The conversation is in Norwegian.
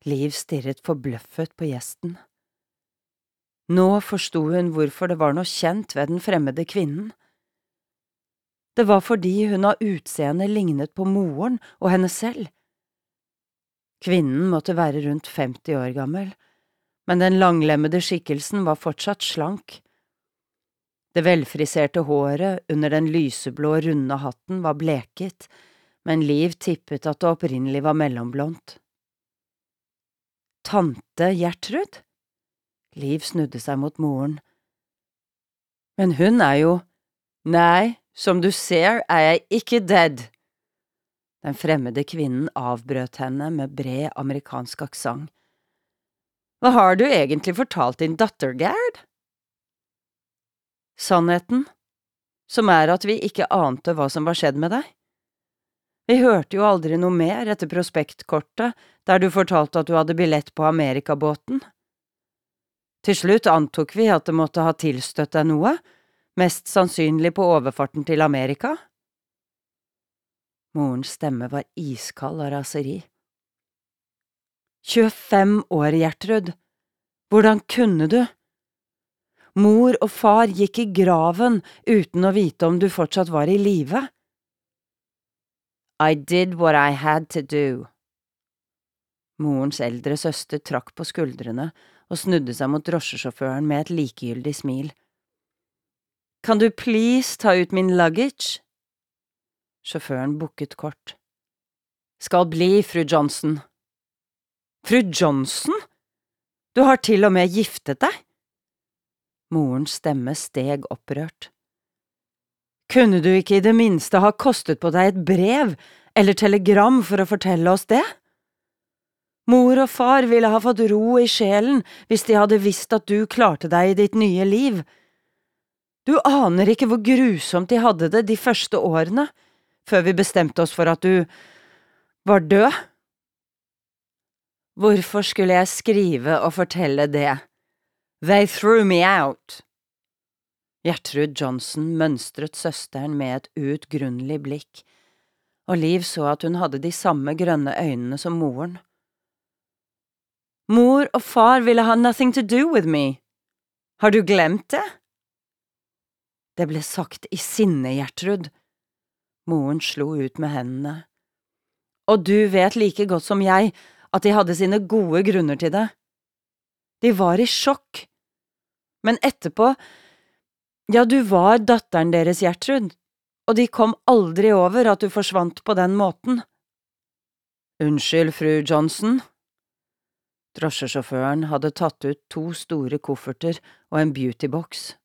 Liv stirret forbløffet på gjesten. Nå forstod hun hvorfor det var noe kjent ved den fremmede kvinnen. Det var fordi hun av utseende lignet på moren og henne selv. Kvinnen måtte være rundt 50 år gammel, men den langlemmede skikkelsen var fortsatt slank. Det velfriserte håret under den lyseblå runde hatten var bleket, men Liv tippet at det opprinnelig var mellomblondt. Tante Gjertrud? Liv snudde seg mot moren. Men hun er jo… Nei, som du ser er jeg ikke dead. Den fremmede kvinnen avbrøt henne med bred amerikansk aksent. Hva har du egentlig fortalt din datter, Gerd? Sannheten, som er at vi ikke ante hva som var skjedd med deg. Vi hørte jo aldri noe mer etter prospektkortet der du fortalte at du hadde billett på Amerikabåten. Til slutt antok vi at det måtte ha tilstøtt deg noe, mest sannsynlig på overfarten til Amerika. Morens stemme var iskald av raseri. 25 år, Gjertrud. Hvordan kunne du? Mor og far gikk i graven uten å vite om du fortsatt var i live. I did what I had to do. Morens eldre søster trakk på skuldrene og snudde seg mot drosjesjåføren med et likegyldig smil. Kan du please ta ut min luggage? Sjåføren bukket kort. Skal bli, fru Johnson. Fru Johnson? Du har til og med giftet deg? Morens stemme steg opprørt. Kunne du ikke i det minste ha kostet på deg et brev eller telegram for å fortelle oss det? Mor og far ville ha fått ro i sjelen hvis de hadde visst at du klarte deg i ditt nye liv. Du aner ikke hvor grusomt de hadde det de første årene, før vi bestemte oss for at du var død. Hvorfor skulle jeg skrive og fortelle det? They threw me out. Gjertrud Johnson mønstret søsteren med et uutgrunnelig blikk, og Liv så at hun hadde de samme grønne øynene som moren. Mor og far ville ha nothing to do with me. Har du glemt det? Det ble sagt i sinne, Gjertrud. Moren slo ut med hendene. Og du vet like godt som jeg at de hadde sine gode grunner til det. De var i sjokk. Men etterpå, ja, du var datteren deres, Gjertrud, og de kom aldri over at du forsvant på den måten. Unnskyld, fru Johnson. Drosjesjåføren hadde tatt ut 2 store kofferter og en beautybox.